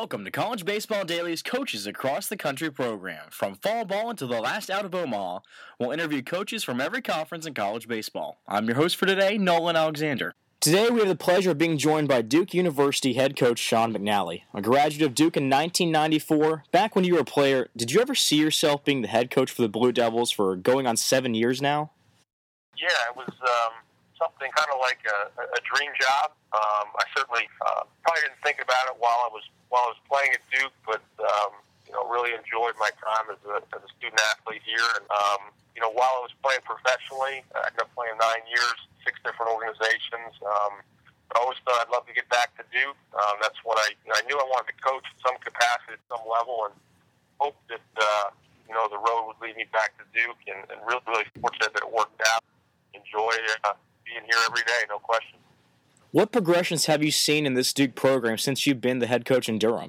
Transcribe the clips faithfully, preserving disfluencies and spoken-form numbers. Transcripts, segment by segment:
Welcome to College Baseball Daily's Coaches Across the Country program. From fall ball until the last out of Omaha, we'll interview coaches from every conference in college baseball. I'm your host for today, Nolan Alexander. Today we have the pleasure of being joined by Duke University head coach Sean McNally. A graduate of Duke in nineteen ninety-four, back when you were a player, did you ever see yourself being the head coach for the Blue Devils for going on seven years now? Yeah, it was um, something kind of like a, a dream job. Um, I certainly uh, probably didn't think about it while I was while I was playing at Duke, but um, you know, really enjoyed my time as a, as a student athlete here. And um, you know, while I was playing professionally, I ended up playing nine years, six different organizations. Um, I always thought I'd love to get back to Duke. Um, that's what I you know, I knew I wanted to coach at some capacity, at some level, and hoped that uh, you know the road would lead me back to Duke. And, and really, really fortunate that it worked out. Enjoy uh, being here every day, no question. What progressions have you seen in this Duke program since you've been the head coach in Durham?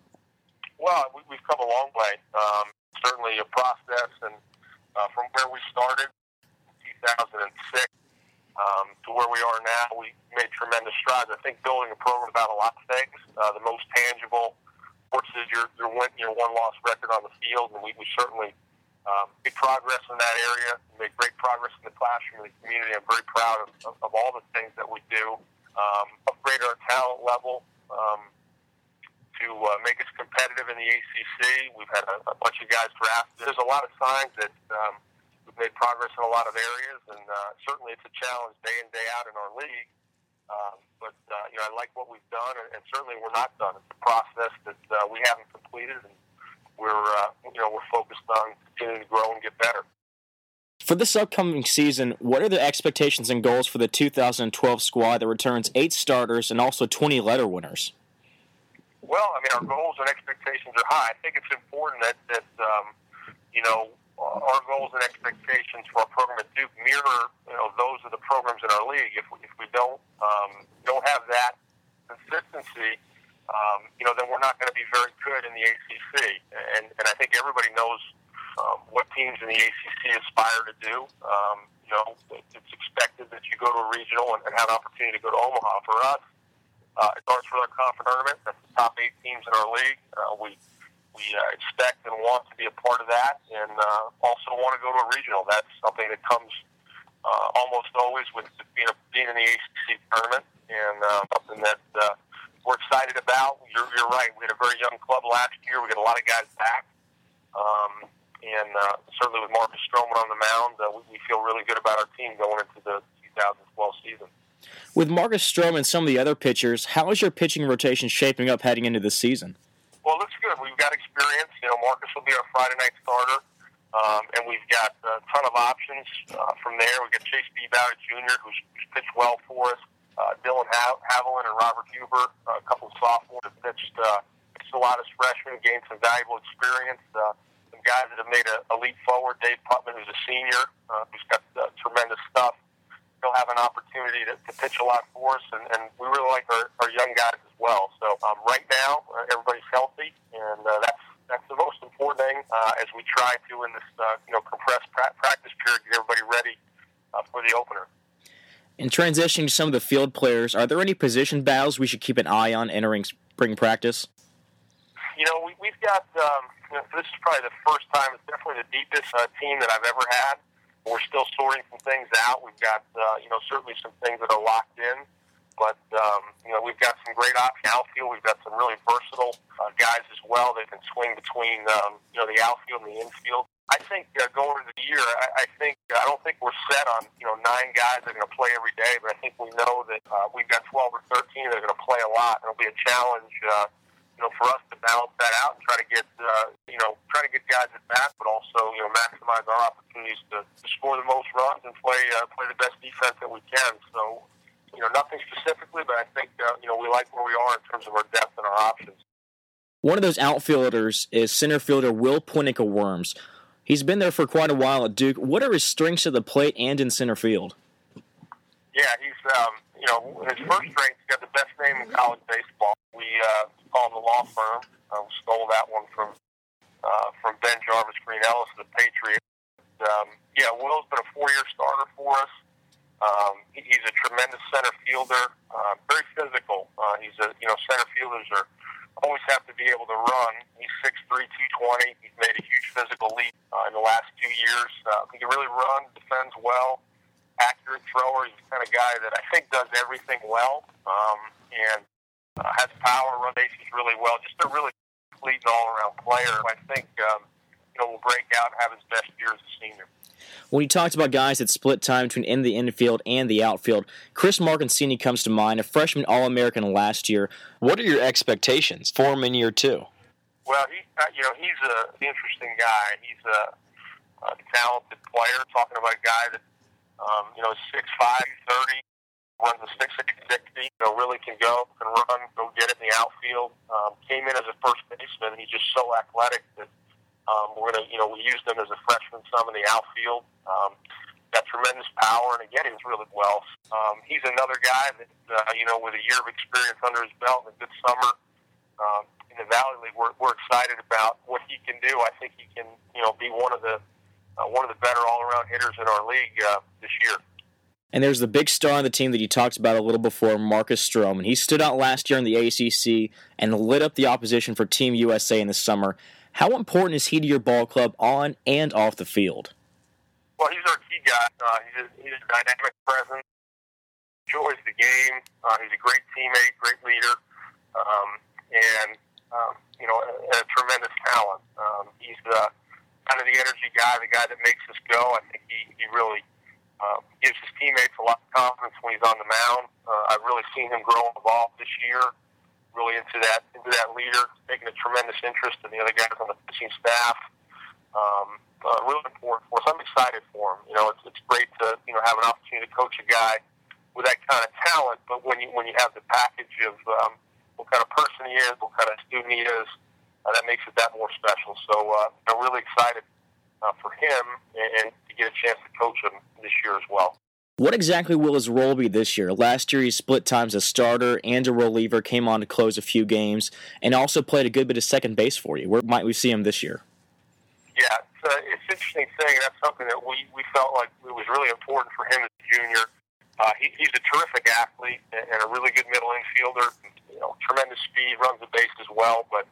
Well, we, we've come a long way. Um, certainly a process, and uh, from where we started in two thousand six um, to where we are now, we made tremendous strides. I think building a program about a lot of things. Uh, the most tangible, of course, is your your, win, your one-loss record on the field, and we, we certainly um, made progress in that area. We made great progress in the classroom and the community. I'm very proud of, of, of all the things that we do. Um, upgrade our talent level um, to uh, make us competitive in the A C C. We've had a, a bunch of guys drafted. There's a lot of signs that um, we've made progress in a lot of areas, and uh, certainly it's a challenge day in, day out in our league. Um, but uh, you know, I like what we've done, and, and certainly we're not done. It's a process that uh, we haven't completed, and we're uh, you know we're focused on continuing to grow and get better. For this upcoming season, what are the expectations and goals for the two thousand twelve squad that returns eight starters and also twenty letter winners? Well, I mean, our goals and expectations are high. I think it's important that, that um, you know, our goals and expectations for our program at Duke mirror, you know, those of the programs in our league. If we, if we don't um, don't have that consistency, um, you know, then we're not going to be very good in the A C C. And, and I think everybody knows Um, what teams in the A C C aspire to do. Um, you know, it's expected that you go to a regional and, and have an opportunity to go to Omaha. For us, uh, it starts with our conference tournament. That's the top eight teams in our league. Uh, we we uh, expect and want to be a part of that, and uh, also want to go to a regional. That's something that comes uh, almost always with being, a, being in the A C C tournament, and uh, something that uh, we're excited about. You're, you're right. We had a very young club last year. We got a lot of guys back. Um, And uh, certainly with Marcus Stroman on the mound, uh, we, we feel really good about our team going into the two thousand twelve season. With Marcus Stroman and some of the other pitchers, how is your pitching rotation shaping up heading into this season? Well, it looks good. We've got experience. You know, Marcus will be our Friday night starter, um, and we've got a ton of options uh, from there. We've got Chase Bebauer Junior, who's, who's pitched well for us, uh, Dylan ha- Haviland and Robert Huber, uh, a couple of sophomores have pitched, uh, pitched a lot as freshmen, gained some valuable experience. Uh, guys that have made a, a leap forward. Dave Putman, who's a senior, uh, who's got uh, tremendous stuff. He'll have an opportunity to, to pitch a lot for us, and, and we really like our, our young guys as well. So um, right now, uh, everybody's healthy, and uh, that's that's the most important thing uh, as we try to, in this uh, you know compressed pra- practice period, get everybody ready uh, for the opener. In transitioning to some of the field players, are there any position battles we should keep an eye on entering spring practice? You know, we, we've got, um, you know, this is probably the first time, it's definitely the deepest uh, team that I've ever had. We're still sorting some things out. We've got, uh, you know, certainly some things that are locked in. But, um, you know, we've got some great options. Outfield, we've got some really versatile uh, guys as well that can swing between, um, you know, the outfield and the infield. I think uh, going into the year, I, I think, I don't think we're set on, you know, nine guys that are going to play every day. But I think we know that uh, we've got twelve or thirteen that are going to play a lot. It'll be a challenge, uh, you know, for us to balance that out and try to get, uh, you know, try to get guys at bat, but also, you know, maximize our opportunities to, to score the most runs and play uh, play the best defense that we can. So, you know, nothing specifically, but I think, uh, you know, we like where we are in terms of our depth and our options. One of those outfielders is center fielder Will Poinica-Worms. He's been there for quite a while at Duke. What are his strengths at the plate and in center field? Yeah, he's, um, you know, his first strength, he's got the best name in college baseball. We uh, call him the law firm. Uh, we stole that one from uh, from Ben Jarvis Green Ellis, the Patriot. Um, yeah, Will's been a four-year starter for us. Um, he, he's a tremendous center fielder, uh, very physical. Uh, he's a, you know, center fielders are always have to be able to run. He's six three, two twenty. He's made a huge physical leap uh, in the last two years. Uh, he can really run, defends well, accurate thrower. He's the kind of guy that I think does everything well, um, and uh, has power, run bases really well. Just a really complete all-around player. I think um, you know will break out and have his best year as a senior. When you talked about guys that split time between in the infield and the outfield, Chris Marcancini comes to mind, a freshman All-American last year. What are your expectations for him in year two? Well, he, uh, you know, he's a, an interesting guy. He's a, a talented player. Talking about a guy that, um, you know, is six five, thirty, runs a six eight sixty. You know, really can go, can run, go get it in the outfield. Um, came in as a first baseman. He's just so athletic that. Um, we're gonna, you know, we used him as a freshman some in the outfield. Um, got tremendous power, and again, he was really well. Um, he's another guy that, uh, you know, with a year of experience under his belt and a good summer um, in the Valley League, we're, we're excited about what he can do. I think he can, you know, be one of the uh, one of the better all-around hitters in our league uh, this year. And there's the big star on the team that you talked about a little before, Marcus Stroman. He stood out last year in the A C C and lit up the opposition for Team U S A in the summer. How important is he to your ball club on and off the field? Well, he's our key guy. Uh, he's, a, he's a dynamic presence, enjoys the game. Uh, he's a great teammate, great leader, um, and, um, you know, a, a tremendous talent. Um, he's uh, kind of the energy guy, the guy that makes us go. I think he, he really uh, gives his teammates a lot of confidence when he's on the mound. Uh, I've really seen him grow involved this year. Really into that into that leader, taking a tremendous interest in the other guys on the pitching staff. Um, uh, really important for us. I'm excited for him. You know, it's it's great to you know have an opportunity to coach a guy with that kind of talent. But when you when you have the package of um, what kind of person he is, what kind of student he is, uh, that makes it that more special. So uh, I'm really excited uh, for him and, and to get a chance to coach him this year as well. What exactly will his role be this year? Last year he split times as starter and a reliever, came on to close a few games, and also played a good bit of second base for you. Where might we see him this year? Yeah, it's, uh, it's an interesting thing. That's something that we, we felt like it was really important for him as a junior. Uh, he, he's a terrific athlete and a really good middle infielder. You know, tremendous speed, runs the base as well. But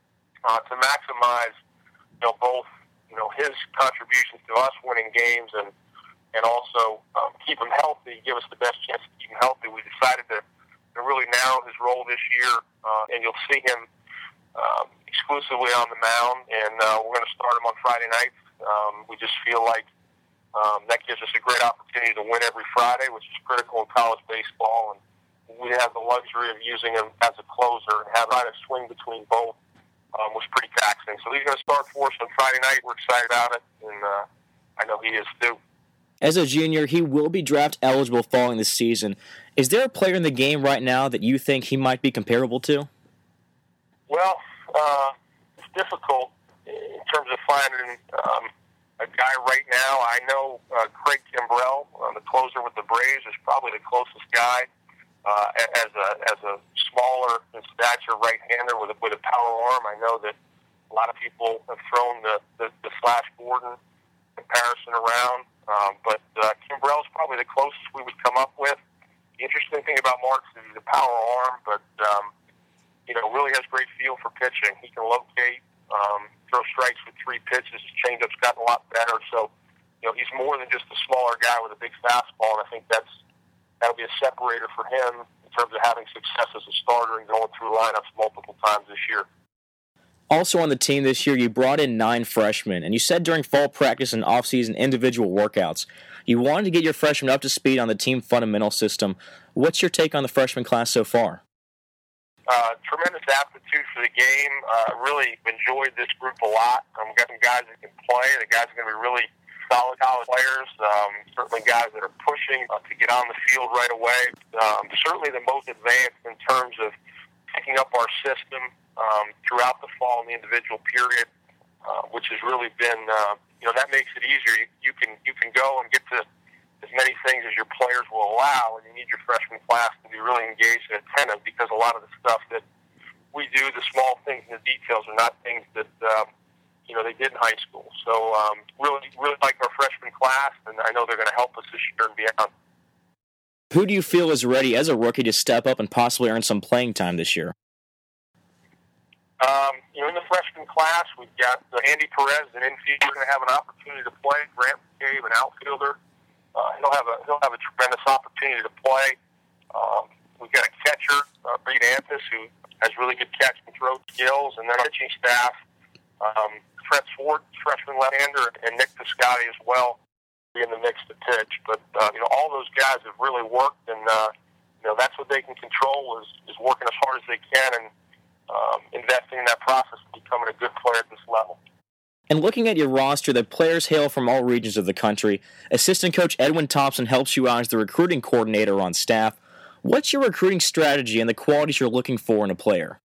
uh, to maximize, you know, both you know his contributions to us winning games and and also um, keep him healthy, give us the best chance to keep him healthy, we decided to, to really narrow his role this year, uh, and you'll see him um, exclusively on the mound, and uh, we're going to start him on Friday nights. Um, we just feel like um, that gives us a great opportunity to win every Friday, which is critical in college baseball, and we have the luxury of using him as a closer, and having a swing between both um, was pretty taxing. So he's going to start for us on Friday night. We're excited about it, and uh, I know he is too. As a junior, he will be draft eligible following this season. Is there a player in the game right now that you think he might be comparable to? Well, uh, it's difficult in terms of finding um, a guy right now. I know uh, Craig Kimbrell, uh, the closer with the Braves, is probably the closest guy uh, as a as a smaller in stature right-hander with a, with a power arm. I know that a lot of people have thrown the, the, the Flash Gordon comparison around. Um, but uh, Kimbrell is probably the closest we would come up with. The interesting thing about Marks is he's a power arm, but um, you know really has great feel for pitching. He can locate, um, throw strikes with three pitches. His changeup's gotten a lot better. So you know he's more than just a smaller guy with a big fastball, and I think that's that'll be a separator for him in terms of having success as a starter and going through lineups multiple times this year. Also on the team this year, you brought in nine freshmen, and you said during fall practice and off-season individual workouts, you wanted to get your freshmen up to speed on the team fundamental system. What's your take on the freshman class so far? Uh, tremendous aptitude for the game. Uh, really enjoyed this group a lot. Um, we've got some guys that can play. The guys are going to be really solid college players. Um, certainly guys that are pushing uh, to get on the field right away. Um, certainly the most advanced in terms of picking up our system Um, throughout the fall in the individual period, uh, which has really been, uh, you know, that makes it easier. You, you can you can go and get to as many things as your players will allow, and you need your freshman class to be really engaged and attentive because a lot of the stuff that we do, the small things and the details, are not things that um, you know they did in high school. So um, really, really like our freshman class, and I know they're going to help us this year and beyond. Who do you feel is ready as a rookie to step up and possibly earn some playing time this year? Um, you know, in the freshman class, we've got uh, Andy Perez, an infielder, going to have an opportunity to play. Grant Cave, an outfielder. Uh, he'll have a he'll have a tremendous opportunity to play. Um, we've got a catcher, uh, Reed Anthus, who has really good catch and throw skills, and then our pitching staff, um, Fred Ford, freshman left-hander, and Nick Piscotti as well, be in the mix to pitch. But uh, you know, all those guys have really worked, and uh, you know, that's what they can control is is working as hard as they can and um, investing in that process of becoming a good player at this level. And looking at your roster, the players hail from all regions of the country. Assistant coach Edwin Thompson helps you out as the recruiting coordinator on staff. What's your recruiting strategy and the qualities you're looking for in a player?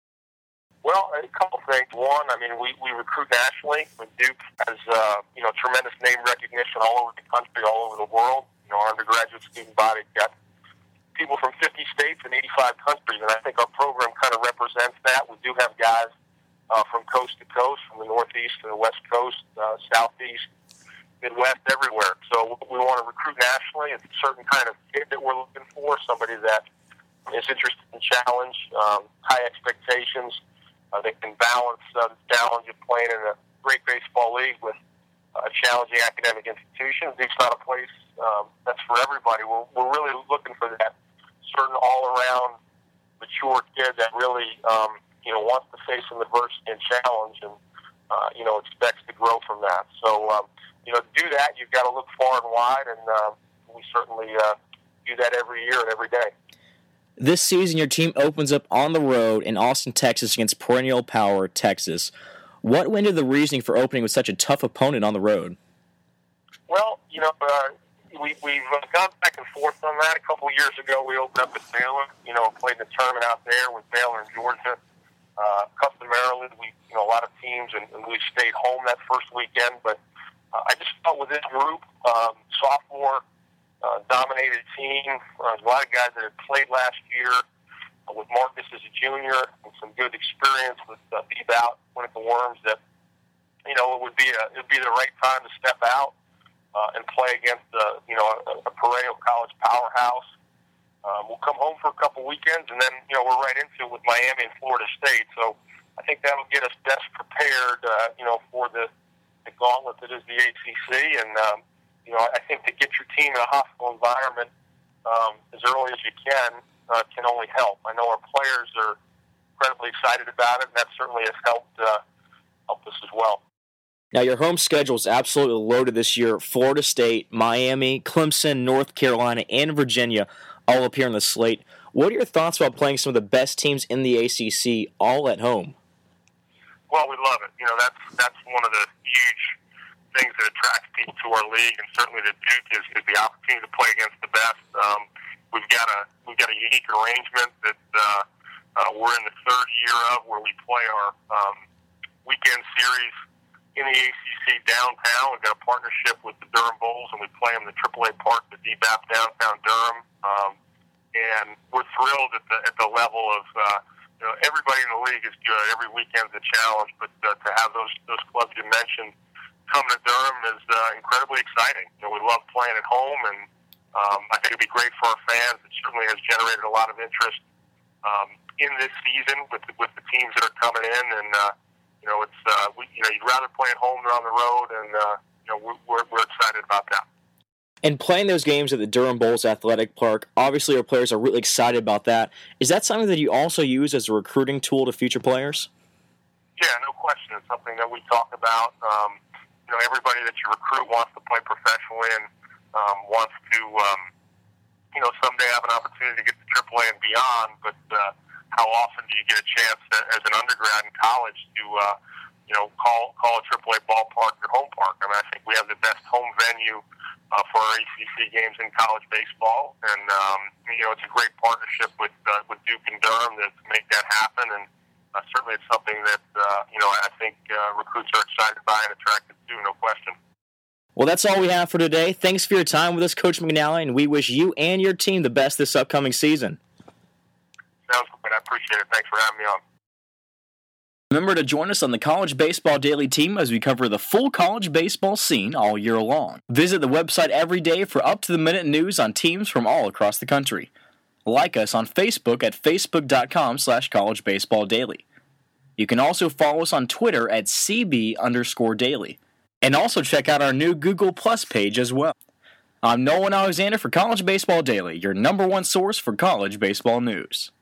Well, a couple things. One, I mean, we, we recruit nationally. Duke has uh, you know tremendous name recognition all over the country, all over the world. You know, our undergraduate student body's got people from fifty states and eighty-five countries, and I think our program kind of represents that. We do have guys Uh, from coast to coast, from the Northeast to the West Coast, uh, Southeast, Midwest, everywhere. So we want to recruit nationally. It's a certain kind of kid that we're looking for, somebody that is interested in challenge, um, high expectations, uh, that can balance uh, the challenge of playing in a great baseball league with a challenging academic institution. It's not a place um, that's for everybody. We're, we're really looking for that certain all-around mature kid that really um, you know, wants to face some adversity and challenge and, uh, you know, expects to grow from that. So, um, you know, to do that, you've got to look far and wide, and uh, we certainly uh, do that every year and every day. This season, your team opens up on the road in Austin, Texas against perennial power Texas. What went into the reasoning for opening with such a tough opponent on the road? Well, you know, uh, we, we've uh, gone back and forth on that. A couple of years ago, we opened up at Baylor, you know, played the tournament out there with Baylor in Georgia. Uh, customarily, we, you know, a lot of teams, and, and we stayed home that first weekend. But uh, I just felt with this group, um, sophomore uh, dominated team, uh, a lot of guys that had played last year, uh, with Marcus as a junior, and some good experience with uh, Bebout, Clinical Worms. That you know, it would be a it would be the right time to step out uh, and play against uh, you know a, a perennial college powerhouse. Um, we'll come home for a couple weekends, and then, you know, we're right into it with Miami and Florida State. So I think that'll get us best prepared, uh, you know, for the, the gauntlet that is the A C C. And, um, you know, I think to get your team in a hostile environment um, as early as you can uh, can only help. I know our players are incredibly excited about it, and that certainly has helped, uh, helped us as well. Now, your home schedule is absolutely loaded this year. Florida State, Miami, Clemson, North Carolina, and Virginia all appear on the slate. What are your thoughts about playing some of the best teams in the A C C all at home? Well, we love it. You know, that's that's one of the huge things that attracts people to our league, and certainly to Duke is, is the opportunity to play against the best. Um, we've got a we've got a unique arrangement that uh, uh, we're in the third year of, where we play our um, weekend series in the A C C downtown. We've got a partnership with the Durham Bulls, and we play them in the triple A Park, the D B A P downtown Durham. Um, and we're thrilled at the at the level of uh, you know, everybody in the league is good. Every weekend's a challenge, but uh, to have those those clubs you mentioned come to Durham is uh, incredibly exciting. You know, we love playing at home, and um, I think it'd be great for our fans. It certainly has generated a lot of interest um, in this season with the, with the teams that are coming in, and uh, you know, it's uh, we you know you'd rather play at home than on the road, and uh, you know we're, we're we're excited about that. And playing those games at the Durham Bulls Athletic Park, obviously our players are really excited about that. Is that something that you also use as a recruiting tool to future players? Yeah, no question. It's something that we talk about. Um, you know, everybody that you recruit wants to play professionally and um, wants to, um, you know, someday have an opportunity to get to triple A and beyond. But uh, how often do you get a chance to, as an undergrad in college to, uh, you know, call call a triple A ballpark your home park? I mean, I think we have the best home venue Uh, for our A C C games in college baseball, and um, you know, it's a great partnership with uh, with Duke and Durham to make that happen. And uh, certainly, it's something that uh, you know I think uh, recruits are excited by and attracted to, no question. Well, that's all we have for today. Thanks for your time with us, Coach McNally, and we wish you and your team the best this upcoming season. Sounds good. I appreciate it. Thanks for having me on. Remember to join us on the College Baseball Daily team as we cover the full college baseball scene all year long. Visit the website every day for up-to-the-minute news on teams from all across the country. Like us on Facebook at facebook.com slash collegebaseballdaily. You can also follow us on Twitter at C B underscore daily. And also check out our new Google Plus page as well. I'm Nolan Alexander for College Baseball Daily, your number one source for college baseball news.